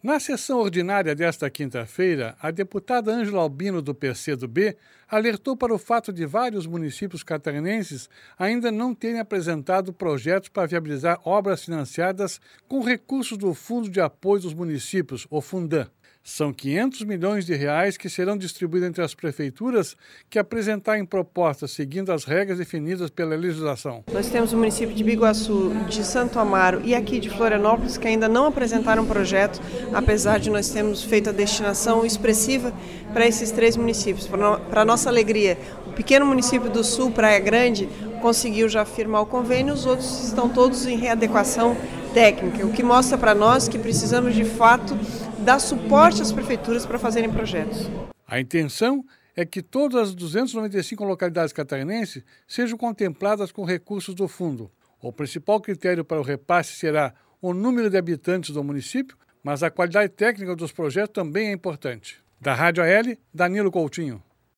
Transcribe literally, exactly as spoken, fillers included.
Na sessão ordinária desta quinta-feira, a deputada Ângela Albino, do P C do B, alertou para o fato de vários municípios catarinenses ainda não terem apresentado projetos para viabilizar obras financiadas com recursos do Fundo de Apoio dos Municípios, o Fundan. São quinhentos milhões de reais que serão distribuídos entre as prefeituras que apresentarem propostas seguindo as regras definidas pela legislação. Nós temos o município de Biguaçu, de Santo Amaro e aqui de Florianópolis que ainda não apresentaram projeto, apesar de nós termos feito a destinação expressiva para esses três municípios. Para nossa alegria, o pequeno município do Sul, Praia Grande, conseguiu já firmar o convênio, os outros estão todos em readequação técnica, o que mostra para nós que precisamos de fato dar suporte às prefeituras para fazerem projetos. A intenção é que todas as duzentas e noventa e cinco localidades catarinenses sejam contempladas com recursos do fundo. O principal critério para o repasse será o número de habitantes do município, mas a qualidade técnica dos projetos também é importante. Da Rádio A L, Danilo Coutinho.